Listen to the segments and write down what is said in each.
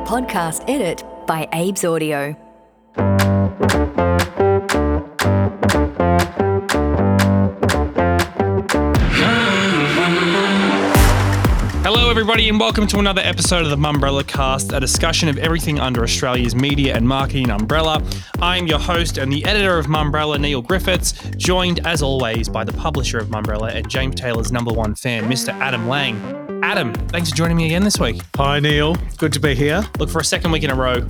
podcast edit by Abe's Audio. Hello everybody and welcome to another episode of the Mumbrella Cast, a discussion of everything under Australia's media and marketing umbrella. I'm your host and the editor of Mumbrella, Neil Griffiths, joined as always by the publisher of Mumbrella and James Taylor's number one fan, Mr. Adam Lang. Adam, thanks for joining me again this week. Hi Neil, good to be here. Look, for a second week in a row,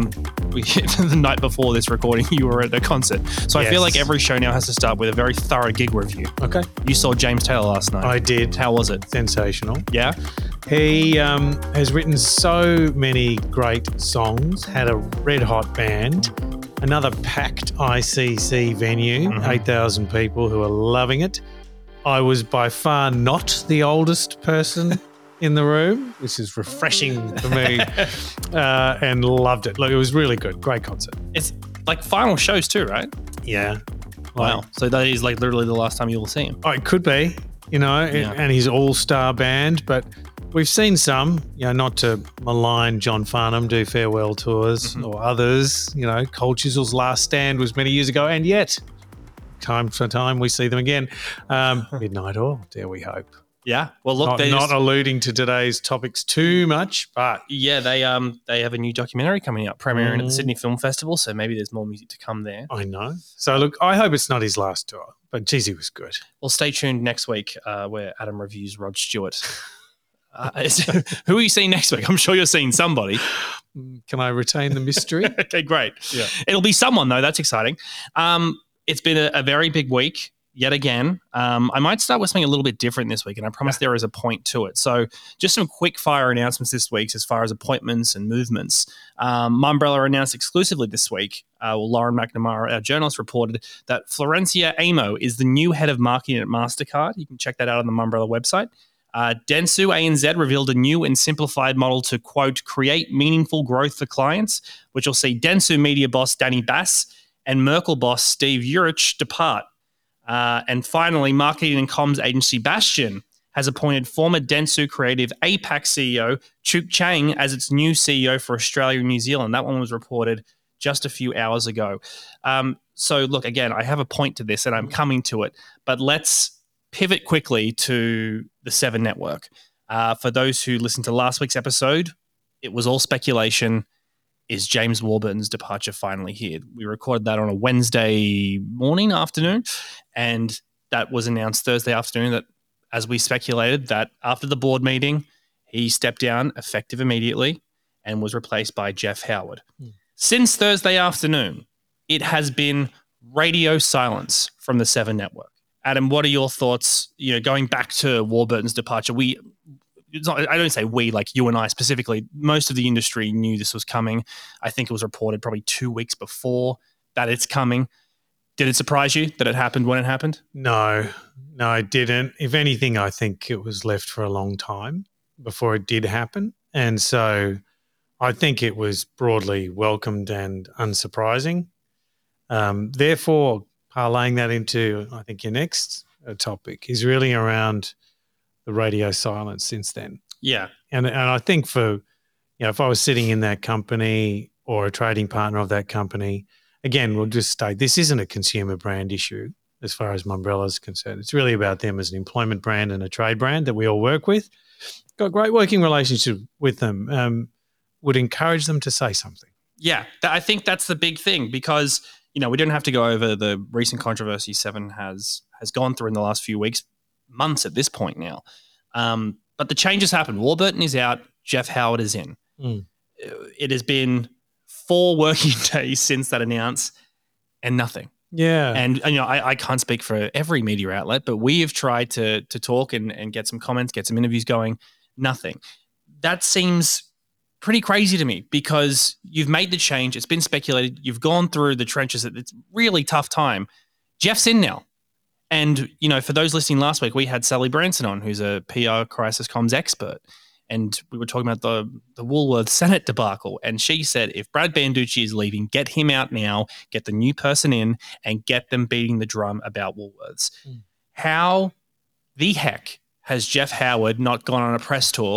the night before this recording, you were at a concert. So I feel like every show now has to start with a very thorough gig review. Okay. You saw James Taylor last night. I did. How was it? Sensational. Yeah? He has written so many great songs, had a red hot band, another packed ICC venue, 8,000 people who are loving it. I was by far not the oldest person in the room, which is refreshing for me, and loved it. Look, it was really good. Great concert. It's like final shows too, right? Yeah. Wow. So that is like literally the last time you will see him. Oh, it could be, and his all-star band, but we've seen some, not to malign John Farnham, do farewell tours or others, Cold Chisel's last stand was many years ago, and yet time to time we see them again. Midnight Oil, dare we hope. Yeah. Well, look, not alluding to today's topics too much, but yeah, they have a new documentary coming up, premiering at the Sydney Film Festival. So maybe there's more music to come there. I know. So look, I hope it's not his last tour, but geez, he was good. Well, stay tuned next week where Adam reviews Rod Stewart. Who are you seeing next week? I'm sure you're seeing somebody. Can I retain the mystery? Okay, great. Yeah. It'll be someone though. That's exciting. It's been a very big week yet again. I might start with something a little bit different this week, and I promise there is a point to it. So just some quick fire announcements this week as far as appointments and movements. Mumbrella announced exclusively this week, Lauren McNamara, our journalist, reported that Florencia Amo is the new head of marketing at MasterCard. You can check that out on the Mumbrella website. Dentsu ANZ revealed a new and simplified model to, quote, create meaningful growth for clients, which will see Dentsu media boss Danny Bass and Merkle boss Steve Urich depart. And finally, marketing and comms agency Bastion has appointed former Dentsu creative APAC CEO Chuk Chang as its new CEO for Australia and New Zealand. That one was reported just a few hours ago. So look, again, I have a point to this and I'm coming to it, but let's pivot quickly to the Seven Network. For those who listened to last week's episode, it was all speculation. Is James Warburton's departure finally here? We recorded that on a Wednesday afternoon, and that was announced Thursday afternoon that, as we speculated, that after the board meeting, he stepped down effective immediately and was replaced by Jeff Howard. Since Thursday afternoon, it has been radio silence from the Seven Network. Adam, what are your thoughts, going back to Warburton's departure? I don't say we, like you and I specifically. Most of the industry knew this was coming. I think it was reported probably 2 weeks before that it's coming. Did it surprise you that it happened when it happened? No, it didn't. If anything, I think it was left for a long time before it did happen. And so I think it was broadly welcomed and unsurprising. Therefore, parlaying that into, I think, your next topic is really around the radio silence since then. Yeah. And I think if I was sitting in that company or a trading partner of that company, again, we'll just state this isn't a consumer brand issue as far as Mumbrella is concerned. It's really about them as an employment brand and a trade brand that we all work with. Got a great working relationship with them. Would encourage them to say something. Yeah, I think that's the big thing because, we don't have to go over the recent controversy Seven has gone through in the last few weeks, months at this point now. But the changes happened. Warburton is out. Jeff Howard is in. It has been 4 working days since that announced and nothing. Yeah. And I can't speak for every media outlet, but we have tried to talk and get some comments, get some interviews going. Nothing. That seems pretty crazy to me because you've made the change. It's been speculated. You've gone through the trenches. It's a really tough time. Jeff's in now. And, for those listening last week, we had Sally Branson on, who's a PR crisis comms expert. And we were talking about the Woolworths Senate debacle. And she said, if Brad Banducci is leaving, get him out now, get the new person in, and get them beating the drum about Woolworths. How the heck has Jeff Howard not gone on a press tour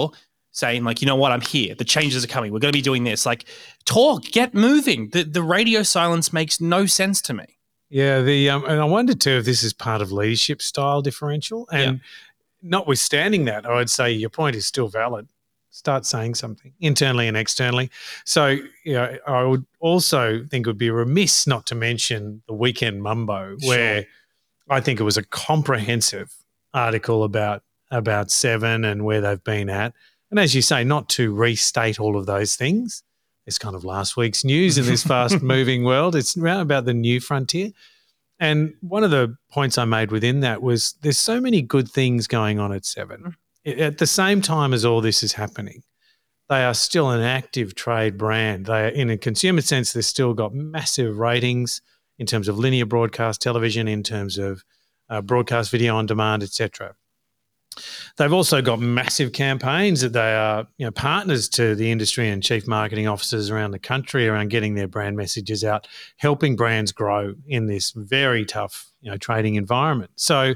saying like, you know what, I'm here. The changes are coming. We're going to be doing this. Like, talk, get moving. The radio silence makes no sense to me. Yeah, and I wonder too if this is part of leadership style differential. And notwithstanding that, I would say your point is still valid. Start saying something internally and externally. So, I would also think it would be remiss not to mention the Weekend Mumbo, where I think it was a comprehensive article about Seven and where they've been at. And as you say, not to restate all of those things. It's kind of last week's news in this fast-moving world. It's around about the new frontier. And one of the points I made within that was there's so many good things going on at Seven. At the same time as all this is happening, they are still an active trade brand. They are, in a consumer sense, they've still got massive ratings in terms of linear broadcast television, in terms of broadcast video on demand, etc. They've also got massive campaigns that they are partners to the industry and chief marketing officers around the country around getting their brand messages out, helping brands grow in this very tough trading environment. So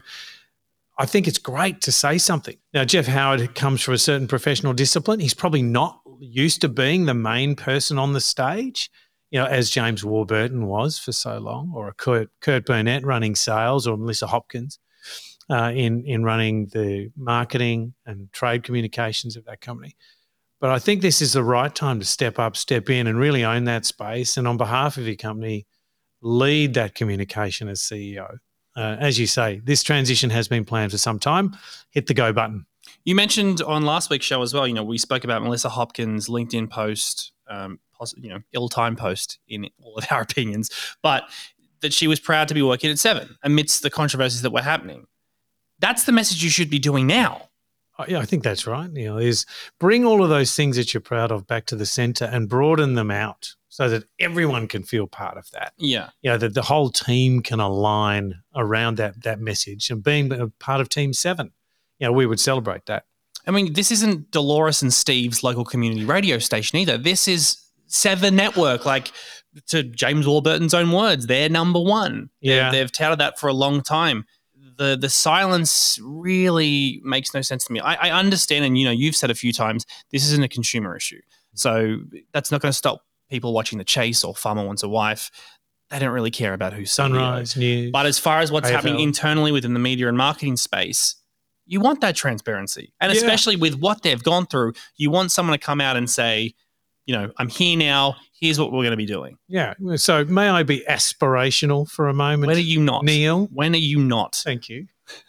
I think it's great to say something. Now, Jeff Howard comes from a certain professional discipline. He's probably not used to being the main person on the stage, as James Warburton was for so long, or a Kurt Burnett running sales, or Melissa Hopkins in running the marketing and trade communications of that company. But I think this is the right time to step up, step in and really own that space. And on behalf of your company, lead that communication as CEO. As you say, this transition has been planned for some time. Hit the go button. You mentioned on last week's show as well, we spoke about Melissa Hopkins' LinkedIn post, ill-timed post in all of our opinions, but that she was proud to be working at Seven amidst the controversies that were happening. That's the message you should be doing now. Yeah, I think that's right. Is bring all of those things that you're proud of back to the center and broaden them out so that everyone can feel part of that. Yeah. That the whole team can align around that message, and being a part of Team 7, we would celebrate that. I mean, this isn't Dolores and Steve's local community radio station either. This is Seven Network, like, to James Warburton's own words, they're number one. Yeah. They've touted that for a long time. The silence really makes no sense to me. I understand, and you've said a few times, this isn't a consumer issue. So that's not going to stop people watching The Chase or Farmer Wants a Wife. They don't really care about who's Sunrise News. But as far as what's AFL. happening internally within the media and marketing space, you want that transparency. And especially with what they've gone through, you want someone to come out and say, I'm here now. Here's what we're going to be doing. Yeah. So may I be aspirational for a moment? When are you not? Neil? When are you not? Thank you.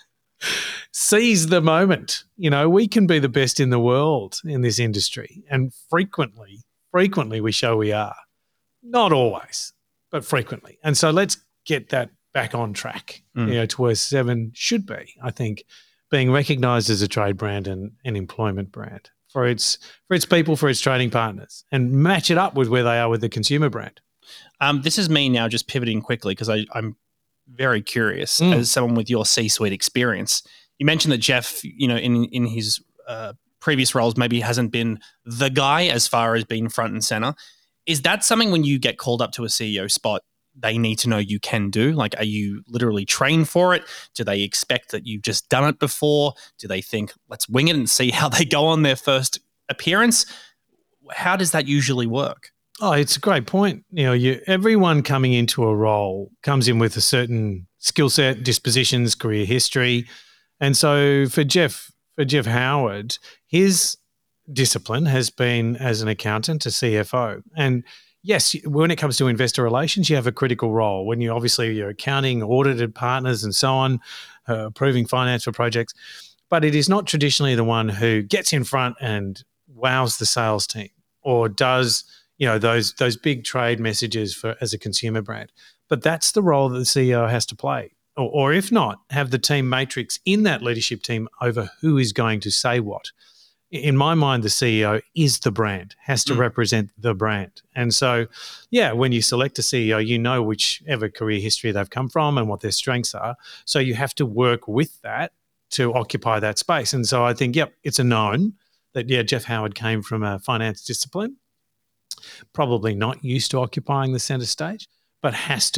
Seize the moment. We can be the best in the world in this industry. And frequently we show we are. Not always, but frequently. And so let's get that back on track, to where Seven should be, I think, being recognised as a trade brand and an employment brand for its people, for its trading partners, and match it up with where they are with the consumer brand. This is me now just pivoting quickly because I'm very curious as someone with your C-suite experience. You mentioned that Jeff, in his previous roles, maybe hasn't been the guy as far as being front and center. Is that something when you get called up to a CEO spot, they need to know you can do? Like, are you literally trained for it? Do they expect that you've just done it before? Do they think, let's wing it and see how they go on their first appearance? How does that usually work? Oh, it's a great point. Everyone coming into a role comes in with a certain skill set, dispositions, career history. And so for Jeff Howard, his discipline has been as an accountant to CFO. And yes, when it comes to investor relations, you have a critical role. When you're accounting, audited partners and so on, approving finance for projects. But it is not traditionally the one who gets in front and wows the sales team or does those big trade messages as a consumer brand. But that's the role that the CEO has to play. Or if not, have the team matrix in that leadership team over who is going to say what. In my mind, the CEO is the brand, has to represent the brand. And so, when you select a CEO, whichever career history they've come from and what their strengths are. So you have to work with that to occupy that space. And so I think, it's a known that, Jeff Howard came from a finance discipline, probably not used to occupying the center stage, but has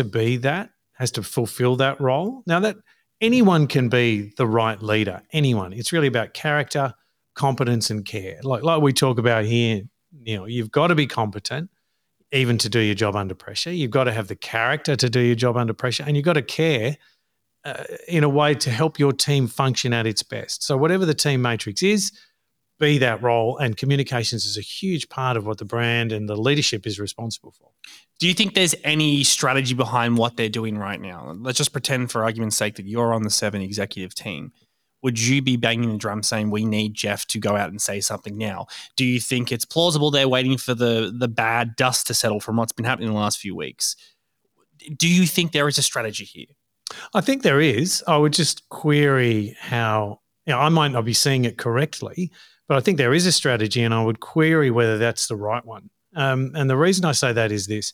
to fulfill that role. Now, that anyone can be the right leader, anyone. It's really about character, competence and care. Like we talk about here, Neil, you've got to be competent even to do your job under pressure. You've got to have the character to do your job under pressure, and you've got to care in a way to help your team function at its best. So whatever the team matrix is, be that role, and communications is a huge part of what the brand and the leadership is responsible for. Do you think there's any strategy behind what they're doing right now? Let's just pretend for argument's sake that you're on the 7 executive team. Would you be banging the drum saying we need Jeff to go out and say something now? Do you think it's plausible they're waiting for the bad dust to settle from what's been happening in the last few weeks? Do you think there is a strategy here? I think there is. I would just query how, I might not be seeing it correctly, but I think there is a strategy, and I would query whether that's the right one. And the reason I say that is this.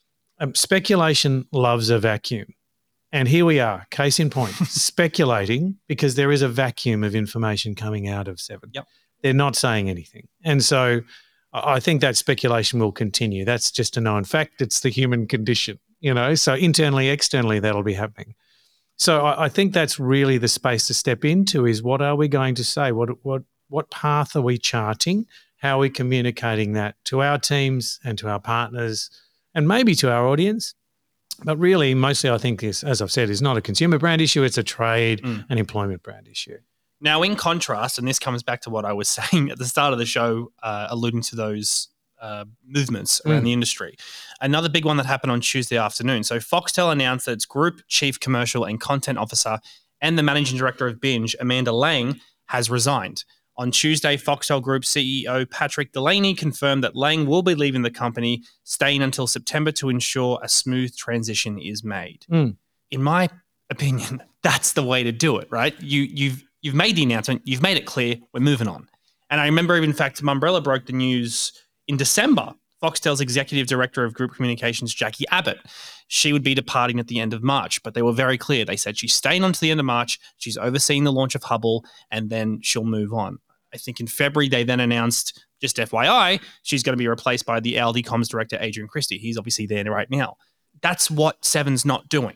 Speculation loves a vacuum. And here we are, case in point, speculating because there is a vacuum of information coming out of 7. Yep. They're not saying anything. And so I think that speculation will continue. That's just a known fact. It's the human condition, So internally, externally, that'll be happening. So I think that's really the space to step into is what are we going to say? What path are we charting? How are we communicating that to our teams and to our partners and maybe to our audience? But really, mostly I think is, as I've said, is not a consumer brand issue. It's a trade and employment brand issue. Now, in contrast, and this comes back to what I was saying at the start of the show, alluding to those movements around the industry. Another big one that happened on Tuesday afternoon. So Foxtel announced that its Group Chief Commercial and Content Officer and the Managing Director of Binge, Amanda Lang, has resigned. On Tuesday, Foxtel Group CEO Patrick Delaney confirmed that Lang will be leaving the company, staying until September to ensure a smooth transition is made. In my opinion, that's the way to do it, right? You've made the announcement, you've made it clear, we're moving on. And I remember, in fact, Mumbrella broke the news in December. Foxtel's Executive Director of Group Communications, Jackie Abbott, she would be departing at the end of March, but they were very clear. They said she's staying on to the end of March, she's overseeing the launch of Hubble, and then she'll move on. I think in February, they then announced, just FYI, she's going to be replaced by the Aldi Comms Director, Adrian Christie. He's obviously there right now. That's what 7's not doing.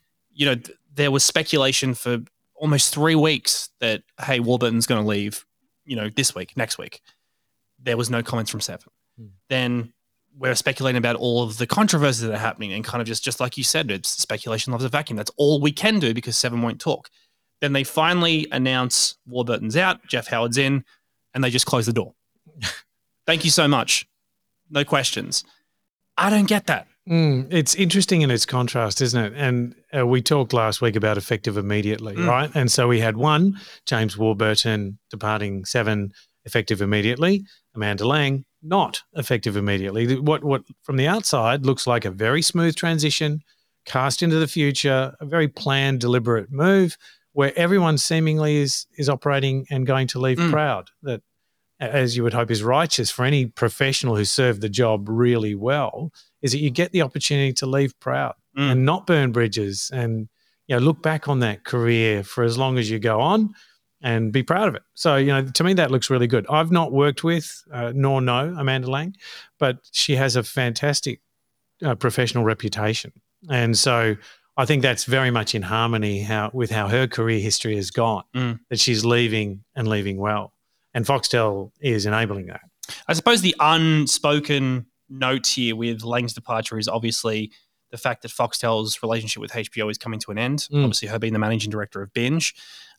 There was speculation for almost 3 weeks that, hey, Warburton's going to leave, this week, next week. There was no comments from 7. Then we're speculating about all of the controversies that are happening, and kind of just like you said, it's speculation loves a vacuum. That's all we can do because 7 won't talk. Then they finally announce Warburton's out, Jeff Howard's in, and they just close the door. Thank you so much. No questions. I don't get that. It's interesting in its contrast, isn't it? And we talked last week about effective immediately, right? And so we had one, James Warburton departing 7, effective immediately. Amanda Lang, not effective immediately. What from the outside looks like a very smooth transition, cast into the future, a very planned, deliberate move where everyone seemingly is operating and going to leave proud. That, as you would hope, is righteous for any professional who served the job really well, is that you get the opportunity to leave proud and not burn bridges and look back on that career for as long as you go on and be proud of it. So, to me, that looks really good. I've not worked with nor know Amanda Lang, but she has a fantastic professional reputation. And so I think that's very much in harmony with how her career history has gone, that she's leaving and leaving well. And Foxtel is enabling that. I suppose the unspoken note here with Lang's departure is obviously the fact that Foxtel's relationship with HBO is coming to an end, obviously her being the managing director of Binge.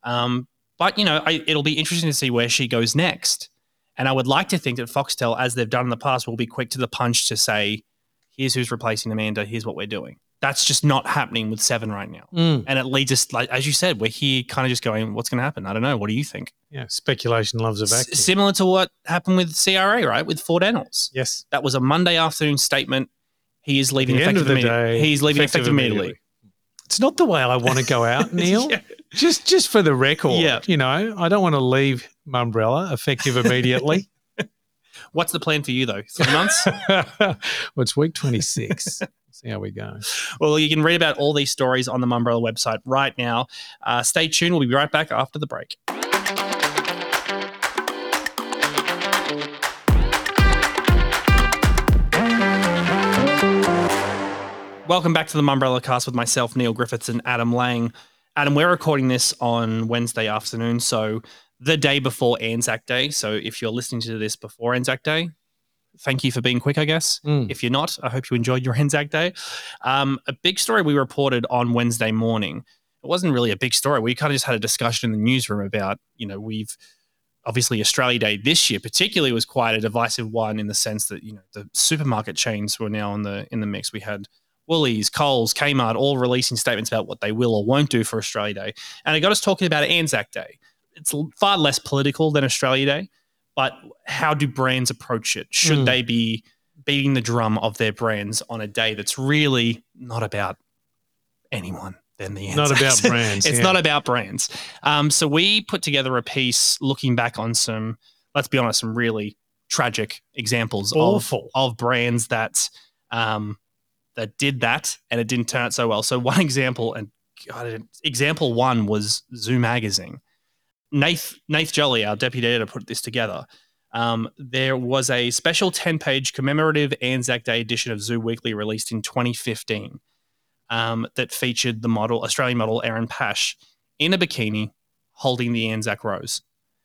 But, it'll be interesting to see where she goes next. And I would like to think that Foxtel, as they've done in the past, will be quick to the punch to say, here's who's replacing Amanda, here's what we're doing. That's just not happening with 7 right now. And it leads us, like, as you said, we're here kind of just going, what's going to happen? I don't know. What do you think? Yeah, speculation loves a vacuum. Similar to what happened with CRA, right? With Ford Ennells. Yes. That was a Monday afternoon statement. He is leaving effective immediately. He's leaving effective immediately. It's not the way I want to go out, Neil. Yeah. Just for the record, yeah. I don't want to leave Mumbrella effective immediately. What's the plan for you, though? 3 months? Well, it's week 26. See how we go. Well, you can read about all these stories on the Mumbrella website right now. Stay tuned. We'll be right back after the break. Welcome back to the Mumbrella Cast with myself, Neil Griffiths, and Adam Lang. Adam, we're recording this on Wednesday afternoon, so the day before Anzac Day. So if you're listening to this before Anzac Day, thank you for being quick, I guess. If you're not, I hope you enjoyed your Anzac Day. A big story we reported on Wednesday morning. It wasn't really a big story. We kind of just had a discussion in the newsroom about, we've obviously Australia Day this year particularly was quite a divisive one in the sense that, the supermarket chains were now in the mix. We had Woolies, Coles, Kmart all releasing statements about what they will or won't do for Australia Day. And it got us talking about Anzac Day. It's far less political than Australia Day, but how do brands approach it? Should they be beating the drum of their brands on a day that's really not about anyone than the Anzacs? Not about brands. It's not about brands. So we put together a piece looking back on some, let's be honest, some really tragic examples of brands that that did that and it didn't turn out so well. So one example, example one was Zoo Magazine. Nath Jolly, our deputy editor, put this together. There was a special 10-page commemorative Anzac Day edition of Zoo Weekly released in 2015 that featured the Australian model Erin Pash in a bikini holding the Anzac Rose.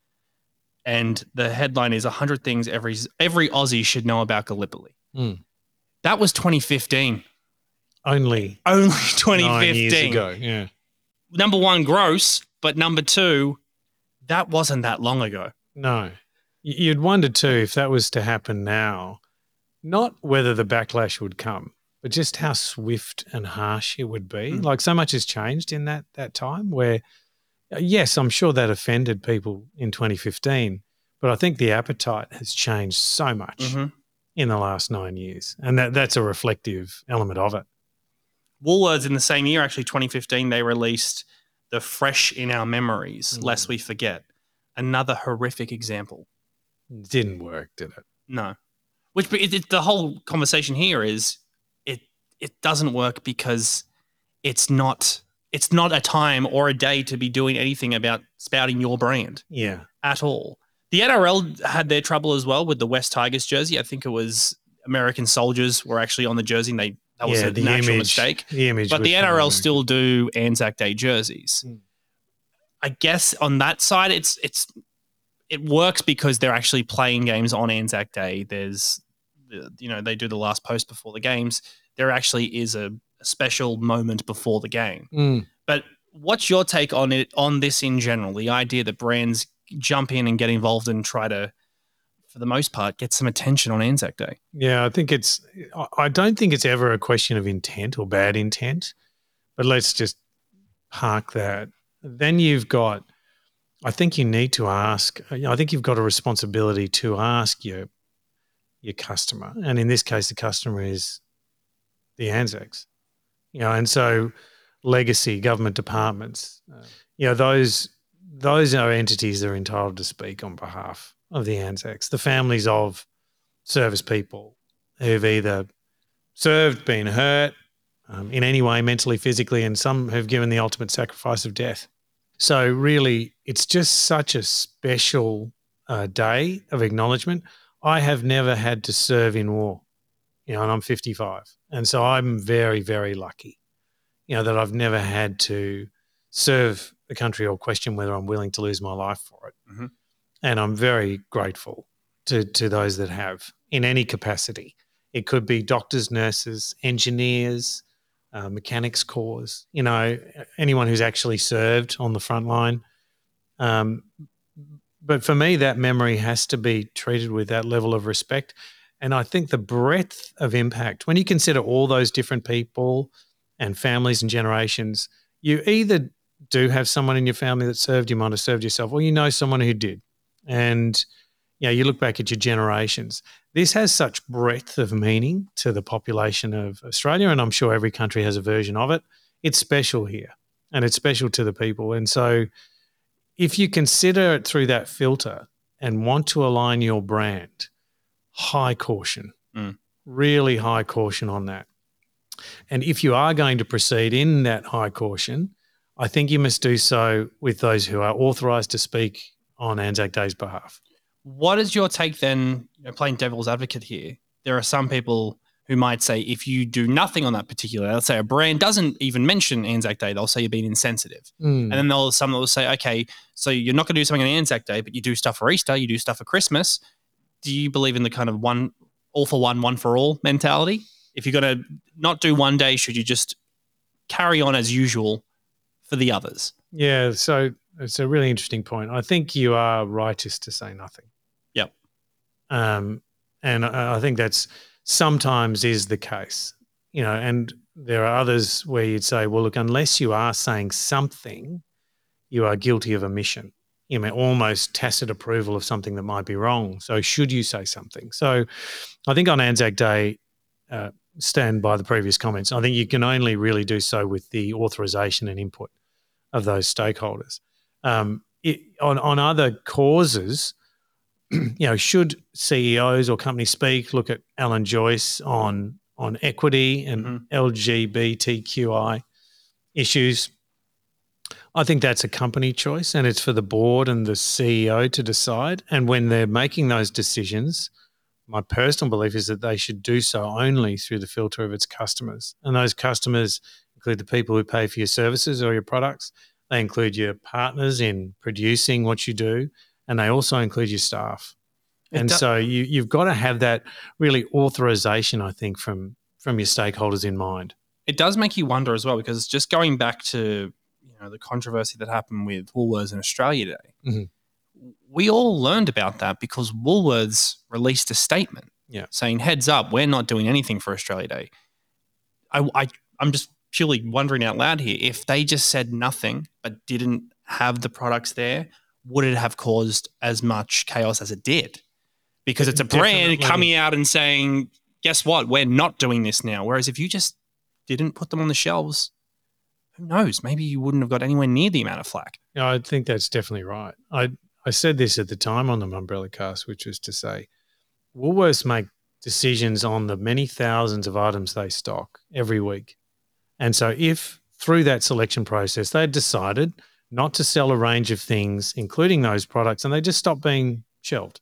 And the headline is 100 things every Aussie should know about Gallipoli. That was 2015. Only 2015. 9 years ago, yeah. Number one, gross, but number two, that wasn't that long ago. No. You'd wonder too if that was to happen now, not whether the backlash would come, but just how swift and harsh it would be. Like so much has changed in that time where, yes, I'm sure that offended people in 2015, but I think the appetite has changed so much in the last 9 years. And that's a reflective element of it. Woolworths in the same year, actually 2015, they released the Fresh in Our Memories, Lest We Forget. Another horrific example. Didn't work, did it? No. Which the whole conversation here is it doesn't work because it's not a time or a day to be doing anything about spouting your brand. Yeah. At all. The NRL had their trouble as well with the West Tigers jersey. I think it was American soldiers were actually on the jersey and that was an actual mistake. The image, but the NRL still do Anzac Day jerseys. I guess on that side, it works because they're actually playing games on Anzac Day. There's, they do the last post before the games. There actually is a special moment before the game. But what's your take on this in general? The idea that brands jump in and get involved and try to, for the most part, get some attention on Anzac Day. Yeah, I don't think it's ever a question of intent or bad intent, but let's just park that. Then I think you need to ask, I think you've got a responsibility to ask your customer. And in this case, the customer is the Anzacs, and so legacy government departments, those are entities that are entitled to speak on behalf of the Anzacs, the families of service people who've either served, been hurt in any way, mentally, physically, and some have given the ultimate sacrifice of death. So really, it's just such a special day of acknowledgement. I have never had to serve in war, and I'm 55. And so I'm very, very lucky, that I've never had to serve the country or question whether I'm willing to lose my life for it. And I'm very grateful to those that have in any capacity. It could be doctors, nurses, engineers, mechanics corps, anyone who's actually served on the front line. But for me, that memory has to be treated with that level of respect. And I think the breadth of impact, when you consider all those different people and families and generations, you either do have someone in your family that served, you might have served yourself, or someone who did. And you look back at your generations. This has such breadth of meaning to the population of Australia, and I'm sure every country has a version of it. It's special here, and it's special to the people. And so if you consider it through that filter and want to align your brand, high caution, really high caution on that. And if you are going to proceed in that high caution, I think you must do so with those who are authorised to speak on Anzac Day's behalf. What is your take then, playing devil's advocate here? There are some people who might say if you do nothing on that particular, let's say a brand doesn't even mention Anzac Day, they'll say you're being insensitive. And then some will say, okay, so you're not going to do something on Anzac Day, but you do stuff for Easter, you do stuff for Christmas. Do you believe in the kind of all for one for all mentality? If you're going to not do one day, should you just carry on as usual for the others? Yeah, so it's a really interesting point. I think you are righteous to say nothing. Yep. And I think that's sometimes is the case, and there are others where you'd say, well, look, unless you are saying something, you are guilty of omission. You may almost tacit approval of something that might be wrong. So should you say something? So I think on Anzac Day, stand by the previous comments. I think you can only really do so with the authorization and input of those stakeholders. On other causes, should CEOs or companies speak, look at Alan Joyce on equity and LGBTQI issues. I think that's a company choice, and it's for the board and the CEO to decide. And when they're making those decisions, my personal belief is that they should do so only through the filter of its customers. And those customers include the people who pay for your services or your products. They include your partners in producing what you do, and they also include your staff. So you've got to have that really authorization, I think, from your stakeholders in mind. It does make you wonder as well, because just going back to the controversy that happened with Woolworths in Australia Day, we all learned about that because Woolworths released a statement saying, heads up, we're not doing anything for Australia Day. I'm just purely wondering out loud here, if they just said nothing but didn't have the products there, would it have caused as much chaos as it did? Because it's a brand coming out and saying, guess what, we're not doing this now. Whereas if you just didn't put them on the shelves, who knows? Maybe you wouldn't have got anywhere near the amount of flack. No, I think that's definitely right. I said this at the time on the Mumbrella Cast, which was to say Woolworths make decisions on the many thousands of items they stock every week. And so if through that selection process they decided not to sell a range of things, including those products, and they just stopped being shelved,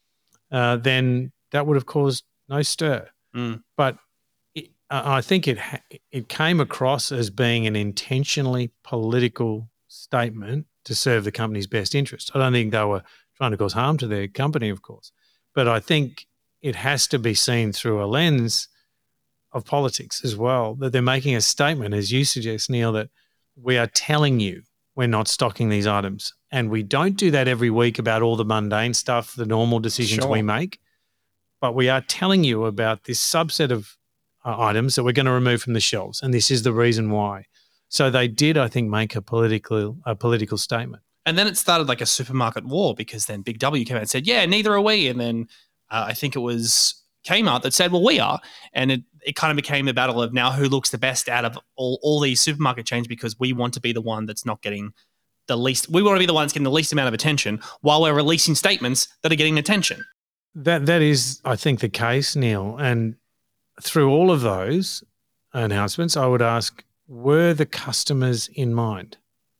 then that would have caused no stir. But I think it came across as being an intentionally political statement to serve the company's best interest. I don't think they were trying to cause harm to their company, of course, but I think it has to be seen through a lens of politics as well, that they're making a statement, as you suggest, Neil, that we are telling you we're not stocking these items. And we don't do that every week about all the mundane stuff, the normal decisions we make, but we are telling you about this subset of items that we're going to remove from the shelves, and this is the reason why. So they did, I think, make a political statement. And then it started like a supermarket war, because then Big W came out and said, yeah, neither are we. And then I think it was Kmart that said, well, we are. And it kind of became a battle of now who looks the best out of all these supermarket chains, because we want to be the one that's not getting the least. We want to be the one that's getting the least amount of attention while we're releasing statements that are getting attention. That is, I think, the case, Neil. And through all of those announcements, I would ask, were the customers in mind?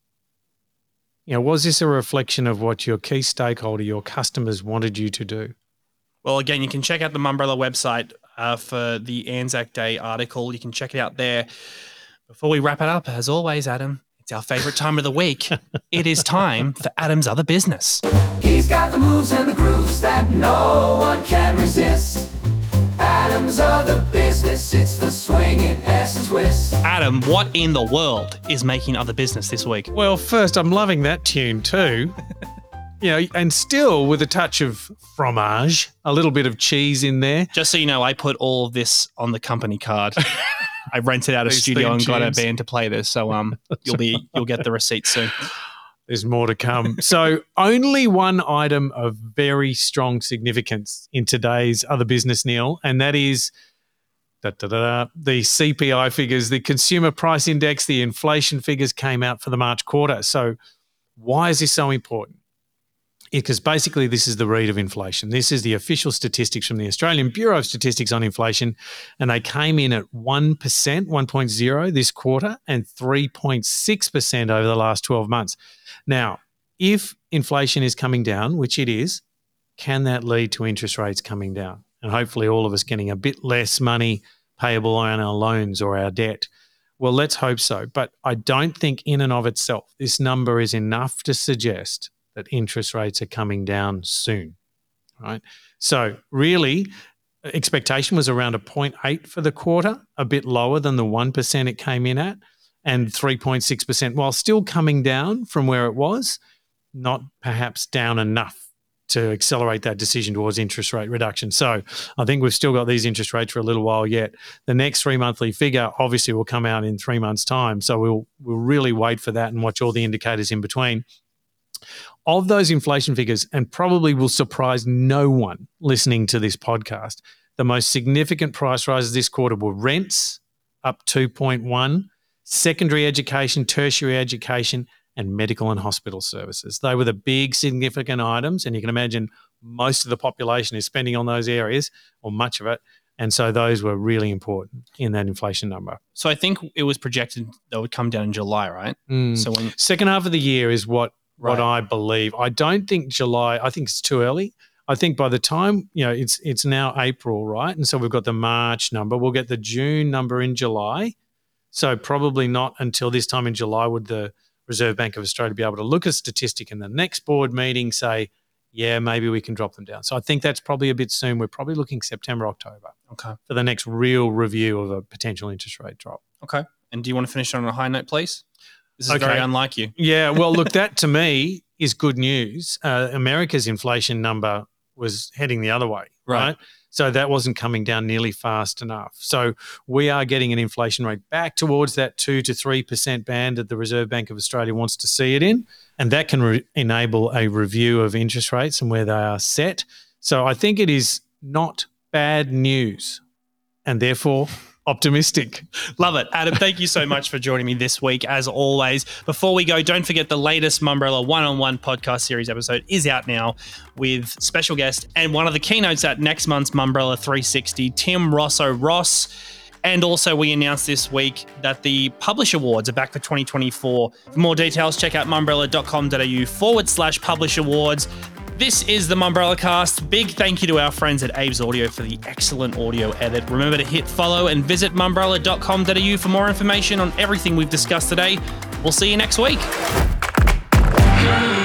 Was this a reflection of what your key stakeholder, your customers, wanted you to do? Well, again, you can check out the Mumbrella website for the Anzac Day article. You can check it out there. Before we wrap it up, as always, Adam, it's our favorite time of the week. It is time for Adam's Other Business. He's got the moves and the grooves that no one can resist. Adam's Other Business, it's the swinging essence twist. Adam, what in the world is making other business this week? Well, first, I'm loving that tune too. And still with a touch of fromage, a little bit of cheese in there. Just so you know, I put all of this on the company card. I rented out a studio and got a band to play this, so you'll get the receipt soon. There's more to come. So only one item of very strong significance in today's Other Business, Neil, and that is the CPI figures, the Consumer Price Index, the inflation figures came out for the March quarter. So why is this so important? Because basically this is the read of inflation. This is the official statistics from the Australian Bureau of Statistics on inflation, and they came in at 1%, 1.0 this quarter, and 3.6% over the last 12 months. Now, if inflation is coming down, which it is, can that lead to interest rates coming down? and hopefully all of us getting a bit less money payable on our loans or our debt. Well, let's hope so. But I don't think in and of itself this number is enough to suggest that interest rates are coming down soon, right? So really, expectation was around a 0.8 for the quarter, a bit lower than the 1% it came in at, and 3.6%, while still coming down from where it was, not perhaps down enough to accelerate that decision towards interest rate reduction. So I think we've still got these interest rates for a little while yet. The next 3 monthly figure obviously will come out in 3 months' time. So we'll really wait for that and watch all the indicators in between. Of those inflation figures, and probably will surprise no one listening to this podcast, the most significant price rises this quarter were rents, up 2.1%, secondary education, tertiary education, and medical and hospital services. They were the big significant items, and you can imagine most of the population is spending on those areas, or much of it, and so those were really important in that inflation number. So I think it was projected that would come down in July, right? So when Second half of the year is what I believe. I don't think July, I think it's too early. I think by the time, it's now April, right? And so we've got the March number. We'll get the June number in July. So probably not until this time in July would the Reserve Bank of Australia be able to look at a statistic in the next board meeting, say, yeah, maybe we can drop them down. So I think that's probably a bit soon. We're probably looking September, October for the next real review of a potential interest rate drop. Okay. And do you want to finish on a high note, please? This is very unlike you. Yeah, well, look, that to me is good news. America's inflation number was heading the other way, right? So that wasn't coming down nearly fast enough. So we are getting an inflation rate back towards that 2 to 3% band that the Reserve Bank of Australia wants to see it in, and that can enable a review of interest rates and where they are set. So I think it is not bad news, and therefore optimistic. Love it. Adam, thank you so much for joining me this week, as always. Before we go, don't forget the latest Mumbrella one-on-one podcast series episode is out now with special guest and one of the keynotes at next month's Mumbrella 360, Tim Rosso-Ross. And also we announced this week that the Publish Awards are back for 2024. For more details, check out mumbrella.com.au/Publish Awards. This is the Mumbrella Cast. Big thank you to our friends at Abe's Audio for the excellent audio edit. Remember to hit follow and visit mumbrella.com.au for more information on everything we've discussed today. We'll see you next week.